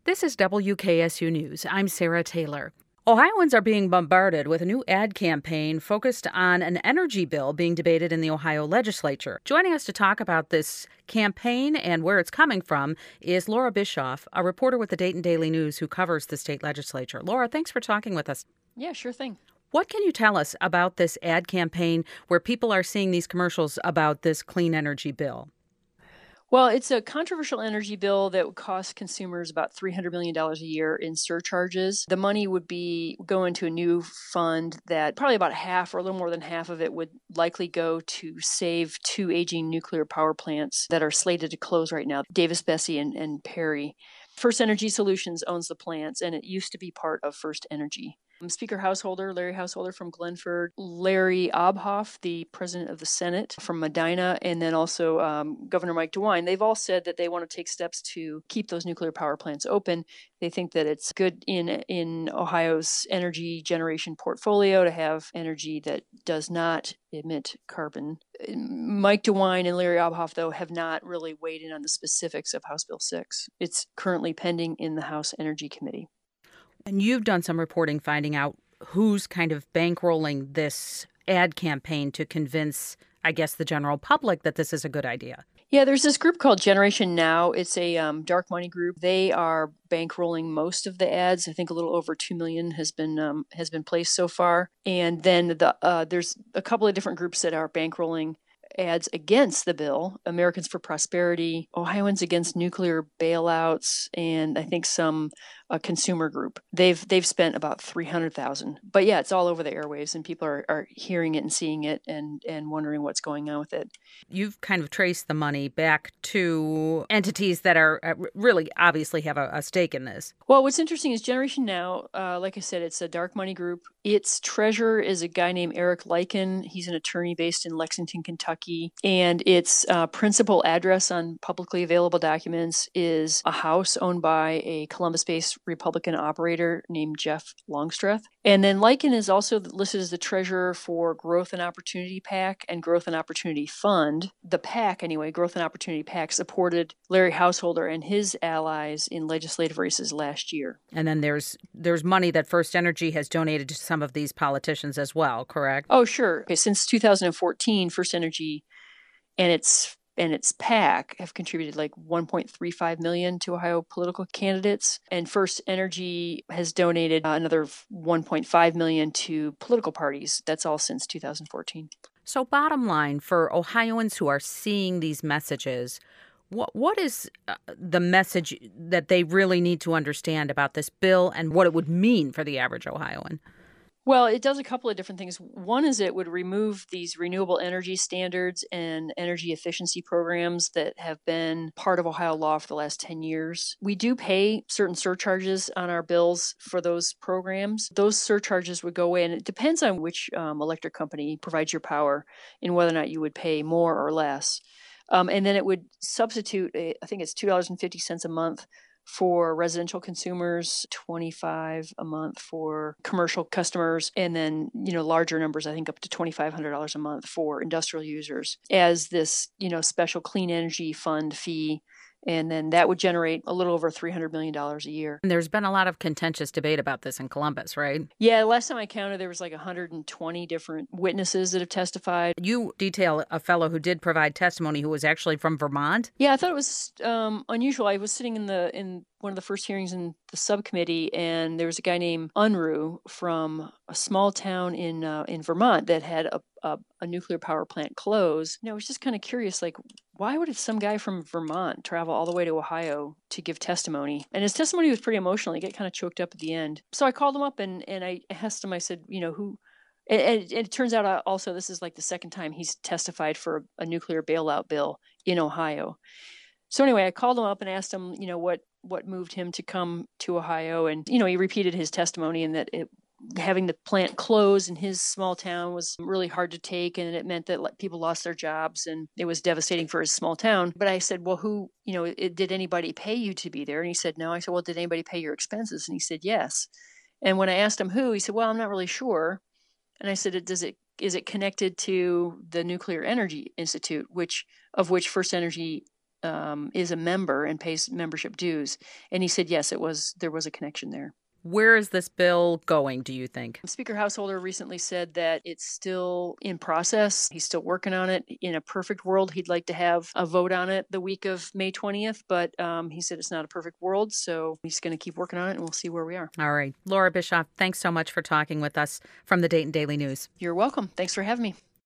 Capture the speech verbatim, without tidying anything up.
This is W K S U News. I'm Sarah Taylor. Ohioans are being bombarded with a new ad campaign focused on an energy bill being debated in the Ohio legislature. Joining us to talk about this campaign and where it's coming from is Laura Bischoff, a reporter with the Dayton Daily News who covers the state legislature. Laura, thanks for talking with us. Yeah, sure thing. What can you tell us about this ad campaign where people are seeing these commercials about this clean energy bill? Well, it's a controversial energy bill that would cost consumers about three hundred million dollars a year in surcharges. The money would be go into a new fund that probably about half or a little more than half of it would likely go to save two aging nuclear power plants that are slated to close right now, Davis-Besse and, and Perry. First Energy Solutions owns the plants, and it used to be part of First Energy. Speaker Householder, Larry Householder from Glenford, Larry Obhoff, the president of the Senate from Medina, and then also um, Governor Mike DeWine, they've all said that they want to take steps to keep those nuclear power plants open. They think that it's good in in Ohio's energy generation portfolio to have energy that does not emit carbon. Mike DeWine and Larry Obhoff, though, have not really weighed in on the specifics of House Bill six. It's currently pending in the House Energy Committee. And you've done some reporting finding out who's kind of bankrolling this ad campaign to convince, I guess, the general public that this is a good idea. Yeah, there's this group called Generation Now. It's a um, dark money group. They are bankrolling most of the ads. I think a little over two million has been um, has been placed so far. And then the uh, there's a couple of different groups that are bankrolling ads against the bill: Americans for Prosperity, Ohioans Against Nuclear Bailouts, and I think some a consumer group. They've they've spent about three hundred thousand. But yeah, it's all over the airwaves, and people are, are hearing it and seeing it and, and wondering what's going on with it. You've kind of traced the money back to entities that are uh, really obviously have a, a stake in this. Well, what's interesting is Generation Now, uh, like I said, it's a dark money group. Its treasurer is a guy named Eric Lycan. He's an attorney based in Lexington, Kentucky. And its uh, principal address on publicly available documents is a house owned by a Columbus-based Republican operator named Jeff Longstreth. And then Lycan is also listed as the treasurer for Growth and Opportunity PAC and Growth and Opportunity Fund. The PAC, anyway, Growth and Opportunity PAC, supported Larry Householder and his allies in legislative races last year. And then there's there's money that First Energy has donated to some of these politicians as well, correct? Oh, sure. Okay, since two thousand fourteen, First Energy and its and its PAC have contributed like one point three five million dollars to Ohio political candidates. And First Energy has donated another one point five million dollars to political parties. That's all since two thousand fourteen. So bottom line, for Ohioans who are seeing these messages, what what is uh, the message that they really need to understand about this bill and what it would mean for the average Ohioan? Well, it does a couple of different things. One is it would remove these renewable energy standards and energy efficiency programs that have been part of Ohio law for the last ten years. We do pay certain surcharges on our bills for those programs. Those surcharges would go away, and it depends on which um, electric company provides your power in whether or not you would pay more or less. Um, and then it would substitute, a, I think it's two dollars and fifty cents a month for residential consumers, twenty-five dollars a month for commercial customers, and then, you know, larger numbers, I think up to twenty-five hundred dollars a month for industrial users as this, you know, special clean energy fund fee. And then that would generate a little over three hundred million dollars a year. And there's been a lot of contentious debate about this in Columbus, right? Yeah, last time I counted, there was like one hundred twenty different witnesses that have testified. You detail a fellow who did provide testimony who was actually from Vermont. Yeah, I thought it was um, unusual. I was sitting in the in one of the first hearings in the subcommittee, and there was a guy named Unruh from a small town in uh, in Vermont that had a, a, a nuclear power plant close. And I was just kind of curious, like, why would some guy from Vermont travel all the way to Ohio to give testimony? And his testimony was pretty emotional. He got kind of choked up at the end. So I called him up and, and I asked him, I said, you know, who... And, and it turns out also this is like the second time he's testified for a, a nuclear bailout bill in Ohio. So anyway, I called him up and asked him, you know, what what moved him to come to Ohio. And, you know, he repeated his testimony and that it, having the plant close in his small town was really hard to take. And it meant that people lost their jobs and it was devastating for his small town. But I said, well, who, you know, it, did anybody pay you to be there? And he said, no. I said, well, did anybody pay your expenses? And he said, yes. And when I asked him who, he said, well, I'm not really sure. And I said, does it is it connected to the Nuclear Energy Institute, which of which First Energy um, is a member and pays membership dues. And he said, yes, it was there was a connection there. Where is this bill going, do you think? Speaker Householder recently said that it's still in process. He's still working on it. In a perfect world, he'd like to have a vote on it the week of May twentieth, but um, he said it's not a perfect world, so he's going to keep working on it, and we'll see where we are. All right. Laura Bischoff, thanks so much for talking with us from the Dayton Daily News. You're welcome. Thanks for having me.